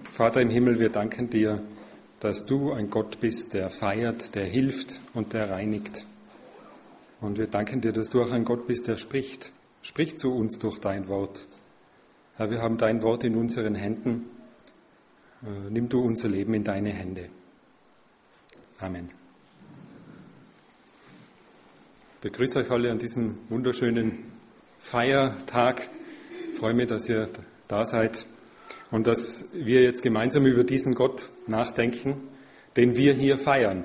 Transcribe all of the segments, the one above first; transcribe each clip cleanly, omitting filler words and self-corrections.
Vater im Himmel, wir danken dir, dass du ein Gott bist, der feiert, der hilft und der reinigt. Und wir danken dir, dass du auch ein Gott bist, der spricht. Sprich zu uns durch dein Wort. Herr, wir haben dein Wort in unseren Händen. Nimm du unser Leben in deine Hände. Amen. Ich begrüße euch alle an diesem wunderschönen Feiertag. Ich freue mich, dass ihr da seid und dass wir jetzt gemeinsam über diesen Gott nachdenken, den wir hier feiern.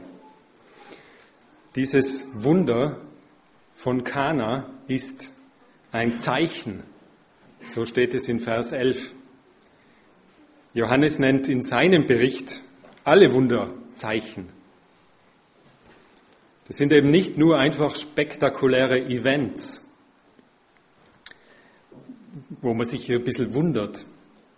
Dieses Wunder von Kana ist ein Zeichen. So steht es in Vers 11. Johannes nennt in seinem Bericht alle Wunder Zeichen. Das sind eben nicht nur einfach spektakuläre Events, wo man sich hier ein bisschen wundert.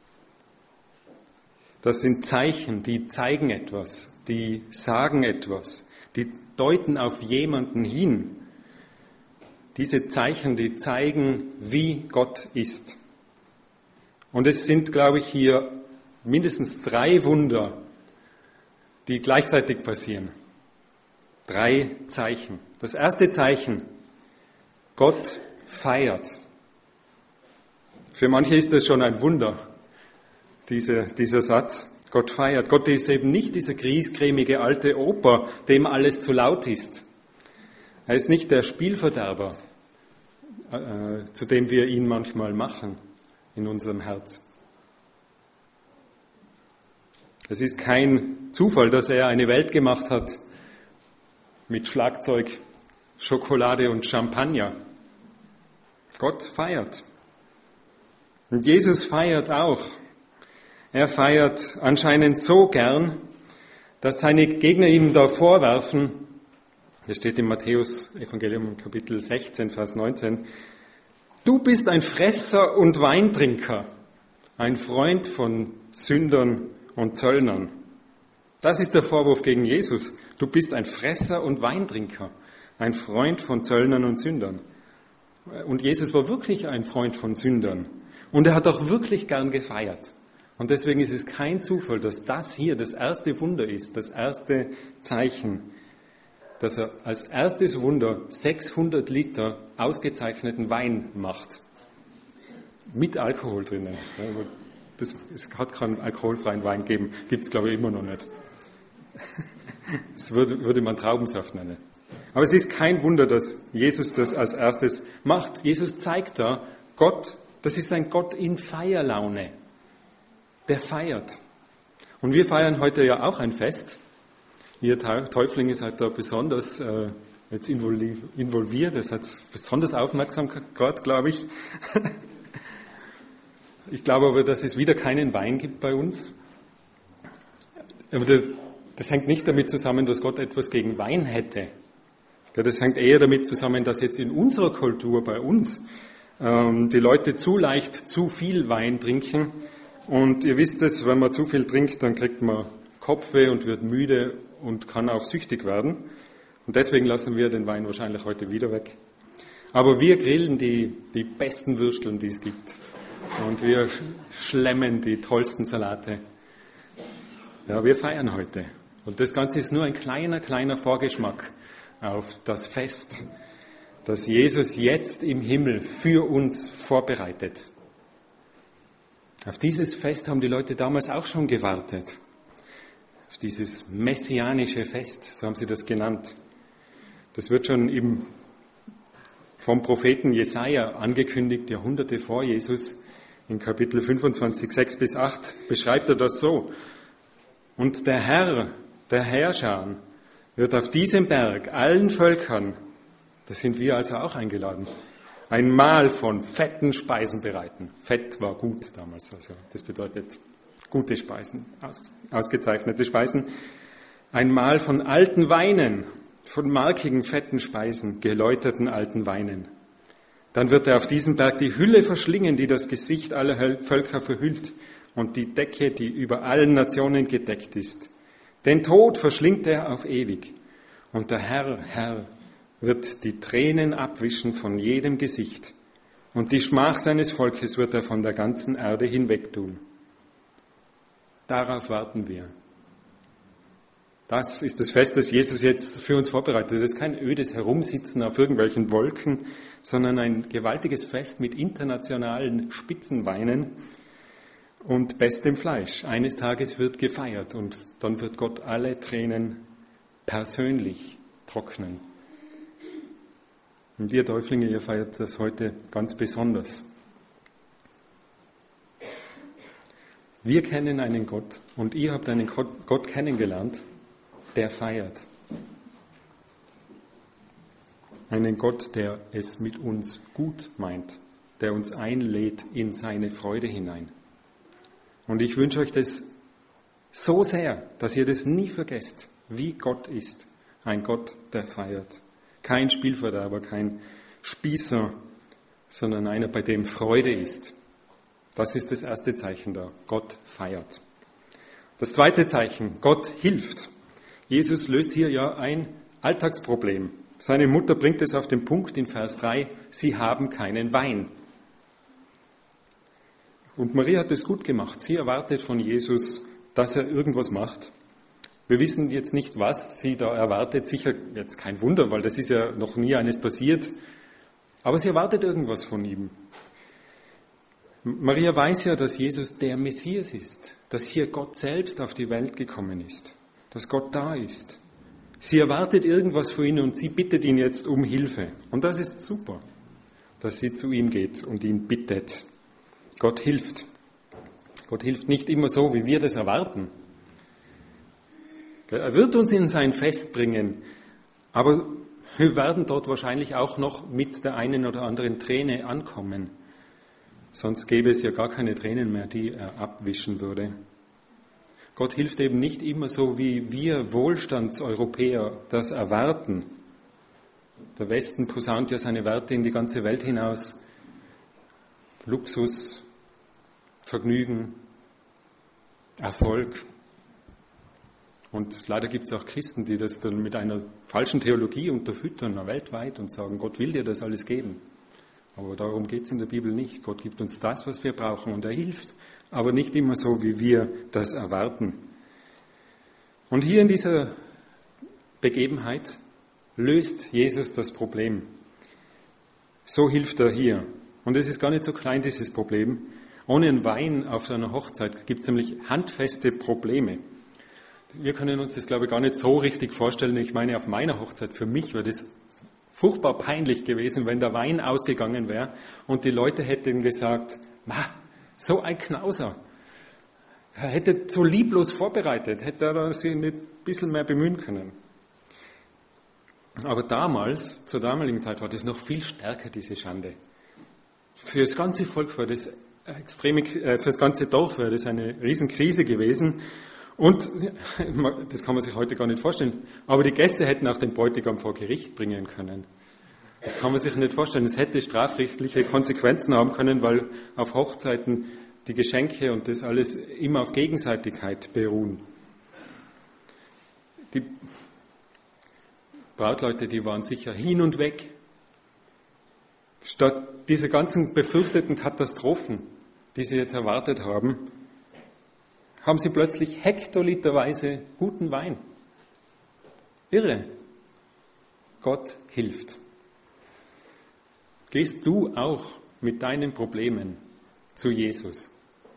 Das sind Zeichen, die zeigen etwas, die sagen etwas, die deuten auf jemanden hin. Diese Zeichen, die zeigen, wie Gott ist. Und es sind, glaube ich, hier mindestens 3 Wunder, die gleichzeitig passieren. 3 Zeichen. Das erste Zeichen, Gott feiert. Für manche ist das schon ein Wunder, dieser Satz. Gott feiert. Gott ist eben nicht dieser griesgrämige alte Opa, dem alles zu laut ist. Er ist nicht der Spielverderber, zu dem wir ihn manchmal machen in unserem Herz. Es ist kein Zufall, dass er eine Welt gemacht hat mit Schlagzeug, Schokolade und Champagner. Gott feiert. Und Jesus feiert auch. Er feiert anscheinend so gern, dass seine Gegner ihm da vorwerfen, das steht im Matthäus-Evangelium Kapitel 16, Vers 19, du bist ein Fresser und Weintrinker, ein Freund von Sündern und Zöllnern. Das ist der Vorwurf gegen Jesus. Du bist ein Fresser und Weintrinker, ein Freund von Zöllnern und Sündern. Und Jesus war wirklich ein Freund von Sündern. Und er hat auch wirklich gern gefeiert. Und deswegen ist es kein Zufall, dass das hier das erste Wunder ist, das erste Zeichen, dass er als erstes Wunder 600 Liter ausgezeichneten Wein macht. Mit Alkohol drinnen. Es hat keinen alkoholfreien Wein gegeben, gibt es glaube ich immer noch nicht. Das würde man Traubensaft nennen. Aber es ist kein Wunder, dass Jesus das als erstes macht. Jesus zeigt da, Gott, das ist ein Gott in Feierlaune. Der feiert. Und wir feiern heute ja auch ein Fest. Ihr Täuflinge seid da besonders jetzt involviert. Das hat besonders Aufmerksamkeit, glaube ich. Ich glaube aber, dass es wieder keinen Wein gibt bei uns. Aber das hängt nicht damit zusammen, dass Gott etwas gegen Wein hätte. Das hängt eher damit zusammen, dass jetzt in unserer Kultur bei uns die Leute zu leicht zu viel Wein trinken. Und ihr wisst es, wenn man zu viel trinkt, dann kriegt man Kopfweh und wird müde und kann auch süchtig werden. Und deswegen lassen wir den Wein wahrscheinlich heute wieder weg. Aber wir grillen die besten Würsteln, die es gibt. Und wir schlemmen die tollsten Salate. Ja, wir feiern heute. Und das Ganze ist nur ein kleiner Vorgeschmack auf das Fest, das Jesus jetzt im Himmel für uns vorbereitet. Auf dieses Fest haben die Leute damals auch schon gewartet. Auf dieses messianische Fest, so haben sie das genannt. Das wird schon vom Propheten Jesaja angekündigt, Jahrhunderte vor Jesus. In Kapitel 25, 6 bis 8 beschreibt er das so. Und der Herr, der Herrscher, wird auf diesem Berg allen Völkern, das sind wir also auch eingeladen, ein Mahl von fetten Speisen bereiten. Fett war gut damals, also das bedeutet gute Speisen, ausgezeichnete Speisen. Ein Mahl von alten Weinen, von markigen, fetten Speisen, geläuterten alten Weinen. Dann wird er auf diesem Berg die Hülle verschlingen, die das Gesicht aller Völker verhüllt und die Decke, die über allen Nationen gedeckt ist. Den Tod verschlingt er auf ewig. Und der Herr, wird die Tränen abwischen von jedem Gesicht. Und die Schmach seines Volkes wird er von der ganzen Erde hinwegtun. Darauf warten wir. Das ist das Fest, das Jesus jetzt für uns vorbereitet. Das ist kein ödes Herumsitzen auf irgendwelchen Wolken, sondern ein gewaltiges Fest mit internationalen Spitzenweinen und bestem Fleisch. Eines Tages wird gefeiert und dann wird Gott alle Tränen persönlich trocknen. Und ihr Täuflinge, ihr feiert das heute ganz besonders. Wir kennen einen Gott und ihr habt einen Gott kennengelernt, der feiert. Einen Gott, der es mit uns gut meint, der uns einlädt in seine Freude hinein. Und ich wünsche euch das so sehr, dass ihr das nie vergesst, wie Gott ist. Ein Gott, der feiert. Kein Spielverderber, kein Spießer, sondern einer, bei dem Freude ist. Das ist das erste Zeichen da. Gott feiert. Das zweite Zeichen, Gott hilft. Jesus löst hier ja ein Alltagsproblem. Seine Mutter bringt es auf den Punkt in Vers 3, sie haben keinen Wein. Und Maria hat es gut gemacht. Sie erwartet von Jesus, dass er irgendwas macht. Wir wissen jetzt nicht, was sie da erwartet. Sicher jetzt kein Wunder, weil das ist ja noch nie eines passiert. Aber sie erwartet irgendwas von ihm. Maria weiß ja, dass Jesus der Messias ist, dass hier Gott selbst auf die Welt gekommen ist, dass Gott da ist. Sie erwartet irgendwas von ihm und sie bittet ihn jetzt um Hilfe. Und das ist super, dass sie zu ihm geht und ihn bittet. Gott hilft. Gott hilft nicht immer so, wie wir das erwarten. Er wird uns in sein Fest bringen, aber wir werden dort wahrscheinlich auch noch mit der einen oder anderen Träne ankommen. Sonst gäbe es ja gar keine Tränen mehr, die er abwischen würde. Gott hilft eben nicht immer so, wie wir Wohlstandseuropäer das erwarten. Der Westen posaunt ja seine Werte in die ganze Welt hinaus. Luxus, Vergnügen, Erfolg. Und leider gibt es auch Christen, die das dann mit einer falschen Theologie unterfüttern, weltweit, und sagen, Gott will dir das alles geben. Aber darum geht es in der Bibel nicht. Gott gibt uns das, was wir brauchen, und er hilft, aber nicht immer so, wie wir das erwarten. Und hier in dieser Begebenheit löst Jesus das Problem. So hilft er hier. Und es ist gar nicht so klein, dieses Problem. Ohne einen Wein auf einer Hochzeit gibt es nämlich handfeste Probleme. Wir können uns das, glaube ich, gar nicht so richtig vorstellen. Ich meine, auf meiner Hochzeit, für mich wäre das furchtbar peinlich gewesen, wenn der Wein ausgegangen wäre und die Leute hätten gesagt, so ein Knauser. Er hätte so lieblos vorbereitet, hätte er sich nicht ein bisschen mehr bemühen können. Aber damals, zur damaligen Zeit, war das noch viel stärker, diese Schande. Für das ganze Volk war das für das ganze Dorf wäre das eine Riesenkrise gewesen. Und das kann man sich heute gar nicht vorstellen. Aber die Gäste hätten auch den Bräutigam vor Gericht bringen können. Das kann man sich nicht vorstellen. Es hätte strafrechtliche Konsequenzen haben können, weil auf Hochzeiten die Geschenke und das alles immer auf Gegenseitigkeit beruhen. Die Brautleute, die waren sicher hin und weg. Statt dieser ganzen befürchteten Katastrophen, die sie jetzt erwartet haben, haben sie plötzlich hektoliterweise guten Wein. Irre. Gott hilft. Gehst du auch mit deinen Problemen zu Jesus?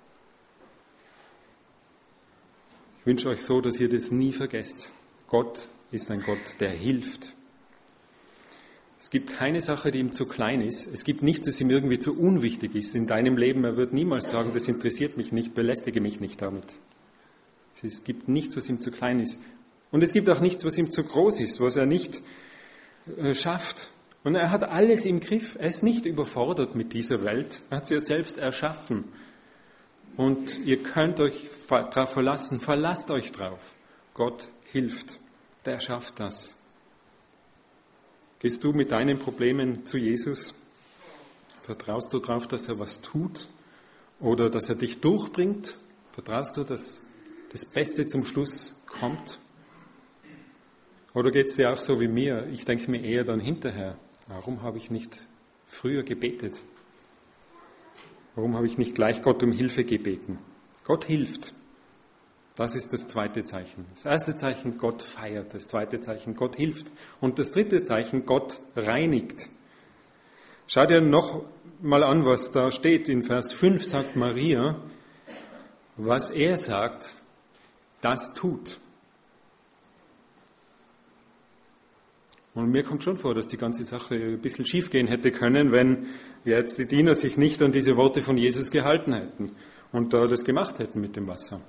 Ich wünsche euch so, dass ihr das nie vergesst. Gott ist ein Gott, der hilft. Es gibt keine Sache, die ihm zu klein ist. Es gibt nichts, das ihm irgendwie zu unwichtig ist in deinem Leben. Er wird niemals sagen, das interessiert mich nicht, belästige mich nicht damit. Es gibt nichts, was ihm zu klein ist. Und es gibt auch nichts, was ihm zu groß ist, was er nicht schafft. Und er hat alles im Griff. Er ist nicht überfordert mit dieser Welt. Er hat sie ja selbst erschaffen. Und ihr könnt euch darauf verlassen. Verlasst euch drauf. Gott hilft. Der schafft das. Gehst du mit deinen Problemen zu Jesus? Vertraust du darauf, dass er was tut? Oder dass er dich durchbringt? Vertraust du, dass das Beste zum Schluss kommt? Oder geht es dir auch so wie mir? Ich denke mir eher dann hinterher, warum habe ich nicht früher gebetet? Warum habe ich nicht gleich Gott um Hilfe gebeten? Gott hilft. Das ist das zweite Zeichen. Das erste Zeichen, Gott feiert. Das zweite Zeichen, Gott hilft. Und das dritte Zeichen, Gott reinigt. Schau dir noch mal an, was da steht. In Vers 5 sagt Maria, was er sagt, das tut. Und mir kommt schon vor, dass die ganze Sache ein bisschen schief gehen hätte können, wenn jetzt die Diener sich nicht an diese Worte von Jesus gehalten hätten und da das gemacht hätten mit dem Wasser.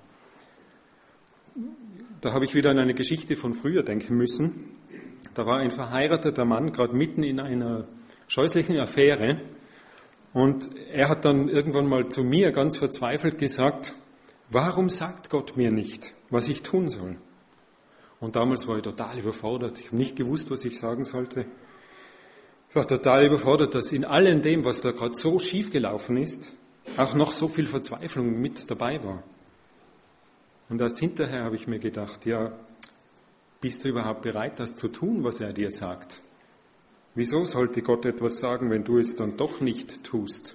Da habe ich wieder an eine Geschichte von früher denken müssen. Da war ein verheirateter Mann gerade mitten in einer scheußlichen Affäre und er hat dann irgendwann mal zu mir ganz verzweifelt gesagt, warum sagt Gott mir nicht, was ich tun soll? Und damals war ich total überfordert. Ich habe nicht gewusst, was ich sagen sollte. Ich war total überfordert, dass in allem dem, was da gerade so schief gelaufen ist, auch noch so viel Verzweiflung mit dabei war. Und erst hinterher habe ich mir gedacht, ja, bist du überhaupt bereit, das zu tun, was er dir sagt? Wieso sollte Gott etwas sagen, wenn du es dann doch nicht tust?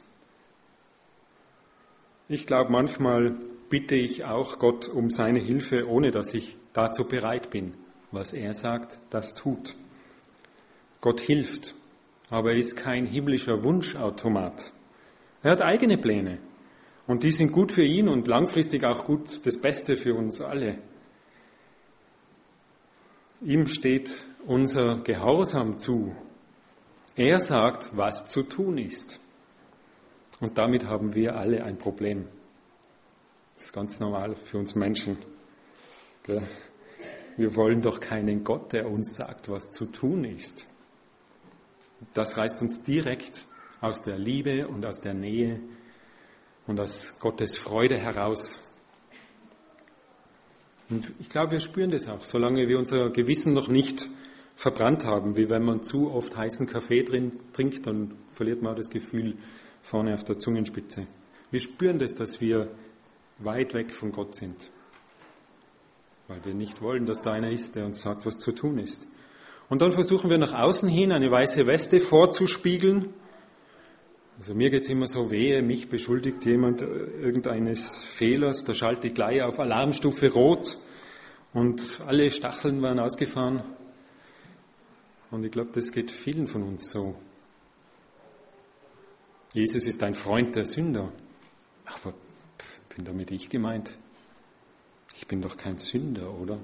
Ich glaube, manchmal bitte ich auch Gott um seine Hilfe, ohne dass ich dazu bereit bin. Was er sagt, das tut. Gott hilft, aber er ist kein himmlischer Wunschautomat. Er hat eigene Pläne und die sind gut für ihn und langfristig auch gut das Beste für uns alle. Ihm steht unser Gehorsam zu. Er sagt, was zu tun ist. Und damit haben wir alle ein Problem. Das ist ganz normal für uns Menschen. Wir wollen doch keinen Gott, der uns sagt, was zu tun ist. Das reißt uns direkt aus der Liebe und aus der Nähe und aus Gottes Freude heraus. Und ich glaube, wir spüren das auch, solange wir unser Gewissen noch nicht verbrannt haben, wie wenn man zu oft heißen Kaffee trinkt, dann verliert man auch das Gefühl vorne auf der Zungenspitze. Wir spüren das, dass wir weit weg von Gott sind, weil wir nicht wollen, dass da einer ist, der uns sagt, was zu tun ist. Und dann versuchen wir nach außen hin eine weiße Weste vorzuspiegeln. Also mir geht's immer so, wehe, mich beschuldigt jemand irgendeines Fehlers, da schalte ich gleich auf Alarmstufe Rot und alle Stacheln waren ausgefahren. Und ich glaube, das geht vielen von uns so. Jesus ist ein Freund der Sünder. Aber bin damit ich gemeint? Ich bin doch kein Sünder, oder?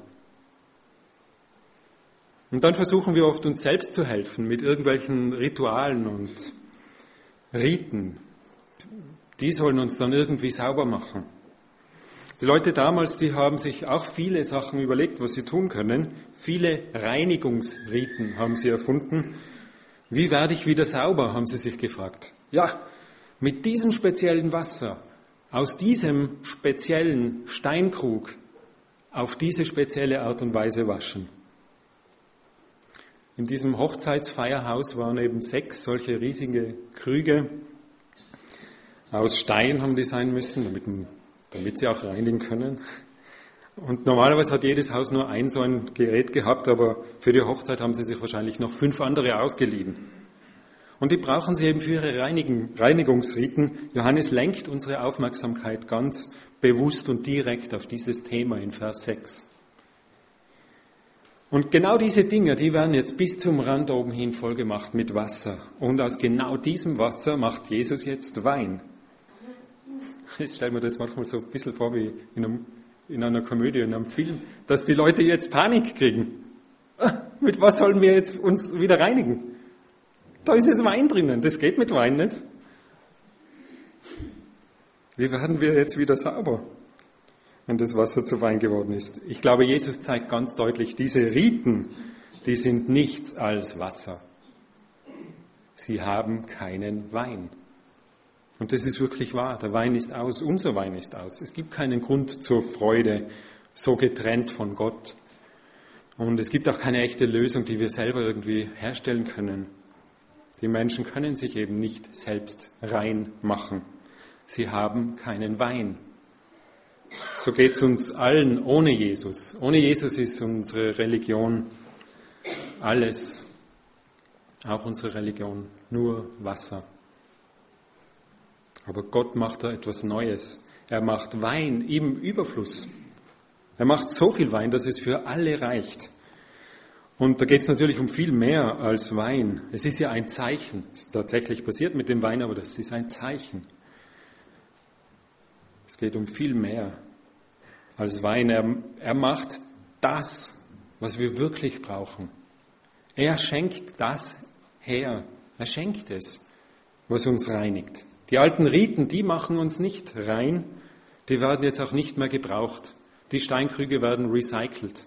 Und dann versuchen wir oft, uns selbst zu helfen mit irgendwelchen Ritualen und Riten. Die sollen uns dann irgendwie sauber machen. Die Leute damals, die haben sich auch viele Sachen überlegt, was sie tun können. Viele Reinigungsriten haben sie erfunden. Wie werde ich wieder sauber, haben sie sich gefragt. Ja, mit diesem speziellen Wasser, aus diesem speziellen Steinkrug, auf diese spezielle Art und Weise waschen. In diesem Hochzeitsfeierhaus waren eben 6 solche riesige Krüge. Aus Stein haben die sein müssen, damit sie auch reinigen können. Und normalerweise hat jedes Haus nur so ein Gerät gehabt, aber für die Hochzeit haben sie sich wahrscheinlich noch 5 andere ausgeliehen. Und die brauchen sie eben für ihre Reinigungsriten. Johannes lenkt unsere Aufmerksamkeit ganz bewusst und direkt auf dieses Thema in Vers 6. Und genau diese Dinge, die werden jetzt bis zum Rand oben hin vollgemacht mit Wasser. Und aus genau diesem Wasser macht Jesus jetzt Wein. Jetzt stellen wir das manchmal so ein bisschen vor wie in einer Komödie, in einem Film, dass die Leute jetzt Panik kriegen. Mit was sollen wir jetzt uns wieder reinigen? Da ist jetzt Wein drinnen, das geht mit Wein nicht. Wie werden wir jetzt wieder sauber, wenn das Wasser zu Wein geworden ist? Ich glaube, Jesus zeigt ganz deutlich, diese Riten, die sind nichts als Wasser. Sie haben keinen Wein. Und das ist wirklich wahr, der Wein ist aus, unser Wein ist aus. Es gibt keinen Grund zur Freude, so getrennt von Gott. Und es gibt auch keine echte Lösung, die wir selber irgendwie herstellen können. Die Menschen können sich eben nicht selbst rein machen. Sie haben keinen Wein. So geht es uns allen ohne Jesus. Ohne Jesus ist unsere Religion alles, auch unsere Religion, nur Wasser. Aber Gott macht da etwas Neues. Er macht Wein im Überfluss. Er macht so viel Wein, dass es für alle reicht. Und da geht es natürlich um viel mehr als Wein. Es ist ja ein Zeichen. Es ist tatsächlich passiert mit dem Wein, aber das ist ein Zeichen. Es geht um viel mehr als Wein. Er macht das, was wir wirklich brauchen. Er schenkt das her. Er schenkt es, was uns reinigt. Die alten Riten, die machen uns nicht rein. Die werden jetzt auch nicht mehr gebraucht. Die Steinkrüge werden recycelt.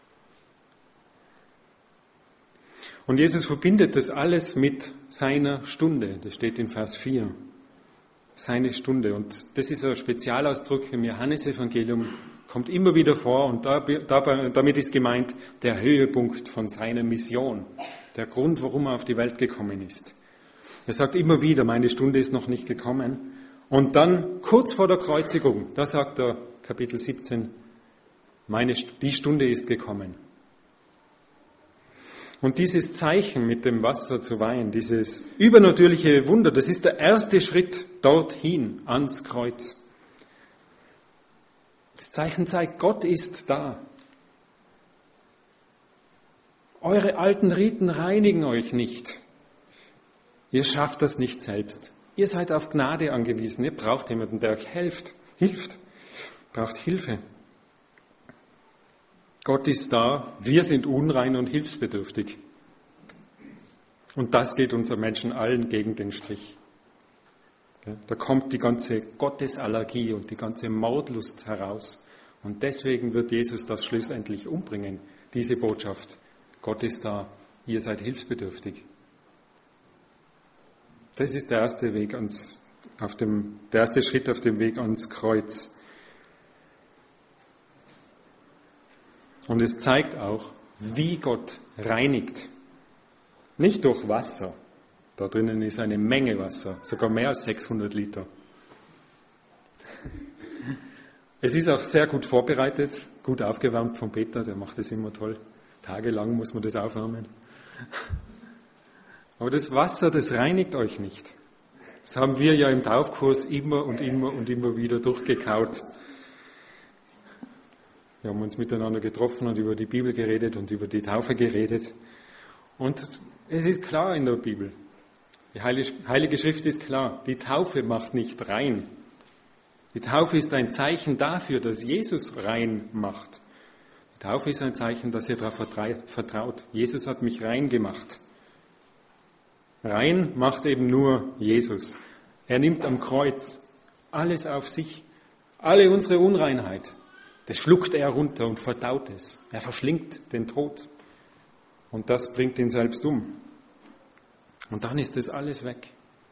Und Jesus verbindet das alles mit seiner Stunde. Das steht in Vers 4. Seine Stunde. Und das ist ein Spezialausdruck im Johannesevangelium, kommt immer wieder vor. Und damit ist gemeint der Höhepunkt von seiner Mission. Der Grund, warum er auf die Welt gekommen ist. Er sagt immer wieder, meine Stunde ist noch nicht gekommen. Und dann, kurz vor der Kreuzigung, da sagt er, Kapitel 17, die Stunde ist gekommen. Und dieses Zeichen mit dem Wasser zu Wein, dieses übernatürliche Wunder, das ist der erste Schritt dorthin, ans Kreuz. Das Zeichen zeigt, Gott ist da. Eure alten Riten reinigen euch nicht. Ihr schafft das nicht selbst. Ihr seid auf Gnade angewiesen. Ihr braucht jemanden, der euch hilft. Braucht Hilfe. Gott ist da, wir sind unrein und hilfsbedürftig. Und das geht unseren Menschen allen gegen den Strich. Da kommt die ganze Gottesallergie und die ganze Mordlust heraus. Und deswegen wird Jesus das schlussendlich umbringen, diese Botschaft. Gott ist da, ihr seid hilfsbedürftig. Das ist der erste Schritt auf dem Weg ans Kreuz. Und es zeigt auch, wie Gott reinigt. Nicht durch Wasser. Da drinnen ist eine Menge Wasser, sogar mehr als 600 Liter. Es ist auch sehr gut vorbereitet, gut aufgewärmt von Peter, der macht das immer toll. Tagelang muss man das aufwärmen. Aber das Wasser, das reinigt euch nicht. Das haben wir ja im Taufkurs immer wieder durchgekaut. Wir haben uns miteinander getroffen und über die Bibel geredet und über die Taufe geredet. Und es ist klar in der Bibel. Die Heilige Schrift ist klar. Die Taufe macht nicht rein. Die Taufe ist ein Zeichen dafür, dass Jesus rein macht. Die Taufe ist ein Zeichen, dass ihr darauf vertraut. Jesus hat mich rein gemacht. Rein macht eben nur Jesus. Er nimmt am Kreuz alles auf sich, alle unsere Unreinheit. Das schluckt er runter und verdaut es. Er verschlingt den Tod. Und das bringt ihn selbst um. Und dann ist das alles weg.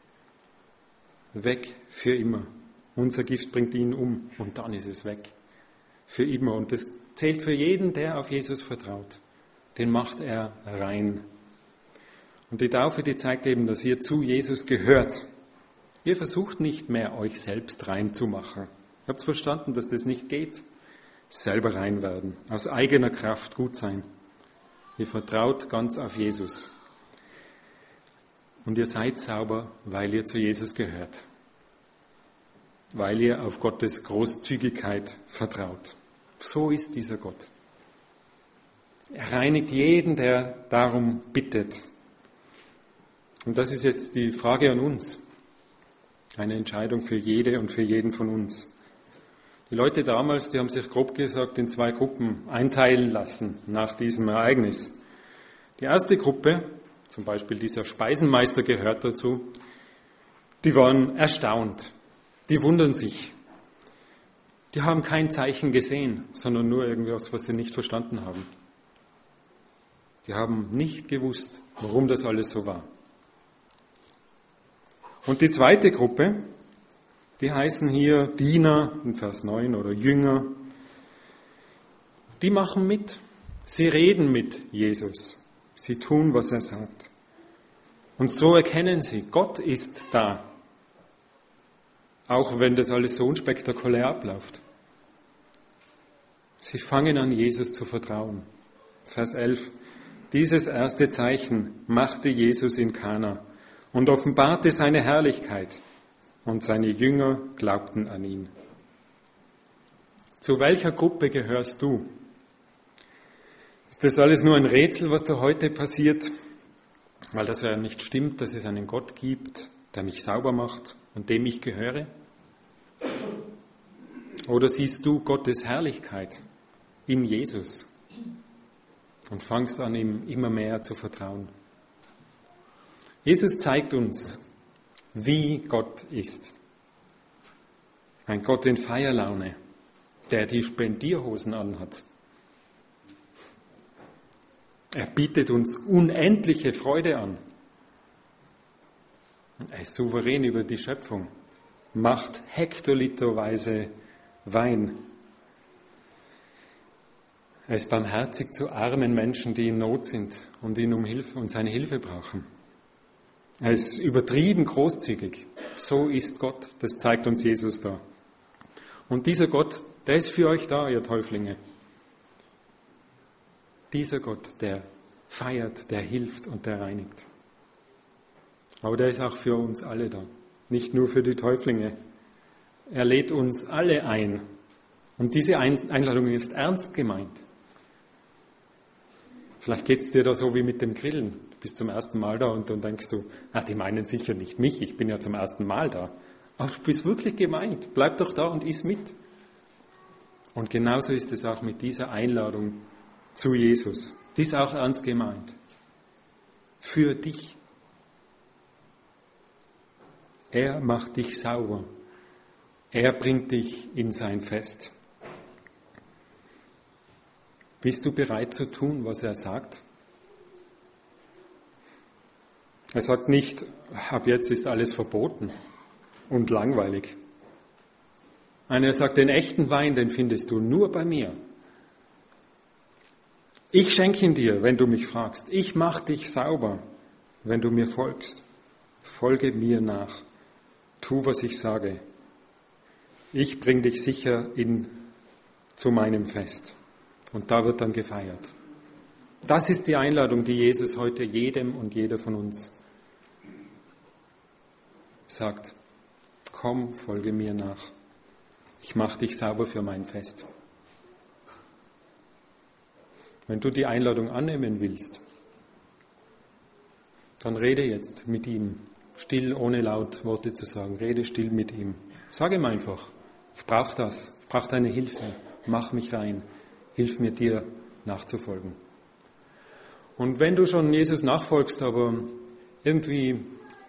Weg für immer. Unser Gift bringt ihn um und dann ist es weg. Für immer. Und das zählt für jeden, der auf Jesus vertraut. Den macht er rein. Und die Taufe, die zeigt eben, dass ihr zu Jesus gehört. Ihr versucht nicht mehr, euch selbst rein zu machen. Ihr habt verstanden, dass das nicht geht. Selber rein werden, aus eigener Kraft gut sein. Ihr vertraut ganz auf Jesus. Und ihr seid sauber, weil ihr zu Jesus gehört. Weil ihr auf Gottes Großzügigkeit vertraut. So ist dieser Gott. Er reinigt jeden, der darum bittet. Und das ist jetzt die Frage an uns. Eine Entscheidung für jede und für jeden von uns. Die Leute damals, die haben sich grob gesagt in 2 Gruppen einteilen lassen nach diesem Ereignis. Die erste Gruppe, zum Beispiel dieser Speisenmeister gehört dazu, die waren erstaunt, die wundern sich. Die haben kein Zeichen gesehen, sondern nur irgendwas, was sie nicht verstanden haben. Die haben nicht gewusst, warum das alles so war. Und die zweite Gruppe, die heißen hier Diener in Vers 9 oder Jünger. Die machen mit. Sie reden mit Jesus. Sie tun, was er sagt. Und so erkennen sie, Gott ist da. Auch wenn das alles so unspektakulär abläuft. Sie fangen an, Jesus zu vertrauen. Vers 11. Dieses erste Zeichen machte Jesus in Kana und offenbarte seine Herrlichkeit. Und seine Jünger glaubten an ihn. Zu welcher Gruppe gehörst du? Ist das alles nur ein Rätsel, was da heute passiert? Weil das ja nicht stimmt, dass es einen Gott gibt, der mich sauber macht und dem ich gehöre? Oder siehst du Gottes Herrlichkeit in Jesus und fangst an, ihm immer mehr zu vertrauen? Jesus zeigt uns, wie Gott ist. Ein Gott in Feierlaune, der die Spendierhosen anhat. Er bietet uns unendliche Freude an. Er ist souverän über die Schöpfung, macht hektoliterweise Wein. Er ist barmherzig zu armen Menschen, die in Not sind und ihn um Hilfe und seine Hilfe brauchen. Er ist übertrieben großzügig. So ist Gott. Das zeigt uns Jesus da. Und dieser Gott, der ist für euch da, ihr Täuflinge. Dieser Gott, der feiert, der hilft und der reinigt. Aber der ist auch für uns alle da. Nicht nur für die Täuflinge. Er lädt uns alle ein. Und diese Einladung ist ernst gemeint. Vielleicht geht es dir da so wie mit dem Grillen. Du bist zum ersten Mal da und dann denkst du, die meinen sicher nicht mich, ich bin ja zum ersten Mal da. Aber du bist wirklich gemeint. Bleib doch da und iss mit. Und genauso ist es auch mit dieser Einladung zu Jesus. Die ist auch ernst gemeint. Für dich. Er macht dich sauber. Er bringt dich in sein Fest. Bist du bereit zu tun, was er sagt? Er sagt nicht, ab jetzt ist alles verboten und langweilig. Nein, er sagt, den echten Wein, den findest du nur bei mir. Ich schenke ihn dir, wenn du mich fragst. Ich mache dich sauber, wenn du mir folgst. Folge mir nach. Tu, was ich sage. Ich bringe dich sicher zu meinem Fest. Und da wird dann gefeiert. Das ist die Einladung, die Jesus heute jedem und jeder von uns sagt. Komm, folge mir nach. Ich mache dich sauber für mein Fest. Wenn du die Einladung annehmen willst, dann rede jetzt mit ihm. Still, ohne laut Worte zu sagen. Rede still mit ihm. Sag ihm einfach, ich brauche das. Ich brauche deine Hilfe. Mach mich rein. Hilf mir, dir nachzufolgen. Und wenn du schon Jesus nachfolgst, aber irgendwie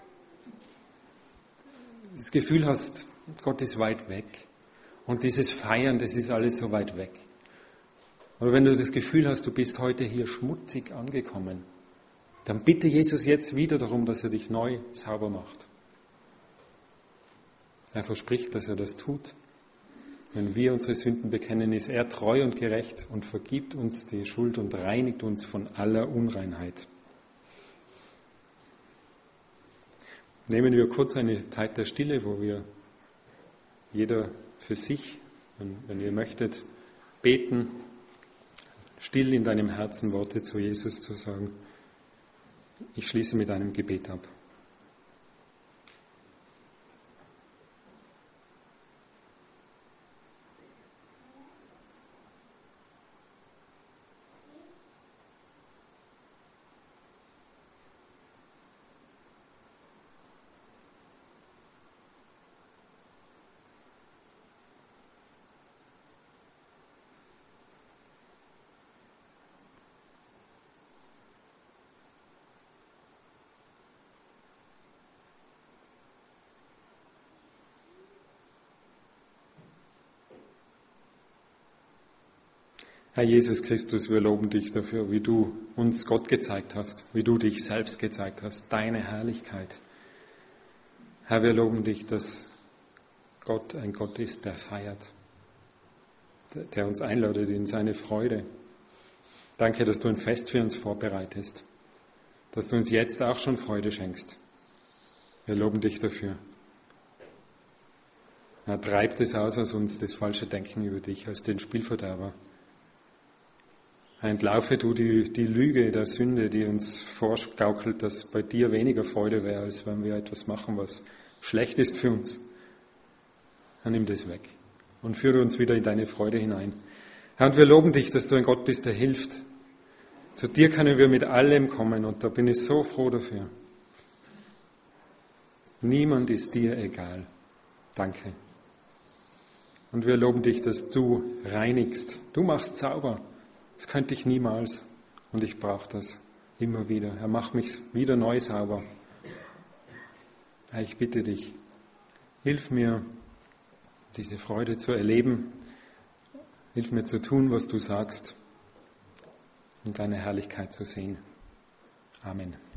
das Gefühl hast, Gott ist weit weg und dieses Feiern, das ist alles so weit weg. Oder wenn du das Gefühl hast, du bist heute hier schmutzig angekommen, dann bitte Jesus jetzt wieder darum, dass er dich neu sauber macht. Er verspricht, dass er das tut. Wenn wir unsere Sünden bekennen, ist er treu und gerecht und vergibt uns die Schuld und reinigt uns von aller Unreinheit. Nehmen wir kurz eine Zeit der Stille, wo wir jeder für sich, wenn ihr möchtet, beten, still in deinem Herzen Worte zu Jesus zu sagen. Ich schließe mit einem Gebet ab. Herr Jesus Christus, wir loben dich dafür, wie du uns Gott gezeigt hast, wie du dich selbst gezeigt hast, deine Herrlichkeit. Herr, wir loben dich, dass Gott ein Gott ist, der feiert, der uns einladet in seine Freude. Danke, dass du ein Fest für uns vorbereitest, dass du uns jetzt auch schon Freude schenkst. Wir loben dich dafür. Herr, treibt es aus uns, das falsche Denken über dich, als den Spielverderber. Entlaufe du die Lüge der Sünde, die uns vorgaukelt, dass bei dir weniger Freude wäre, als wenn wir etwas machen, was schlecht ist für uns. Dann nimm das weg. und führe uns wieder in deine Freude hinein. Herr, und wir loben dich, dass du ein Gott bist, der hilft. Zu dir können wir mit allem kommen und da bin ich so froh dafür. Niemand ist dir egal. Danke. Und wir loben dich, dass du reinigst. Du machst sauber. Das könnte ich niemals. Und ich brauche das immer wieder. Herr, mach mich wieder neu sauber. Herr, ich bitte dich, hilf mir, diese Freude zu erleben. Hilf mir zu tun, was du sagst und deine Herrlichkeit zu sehen. Amen.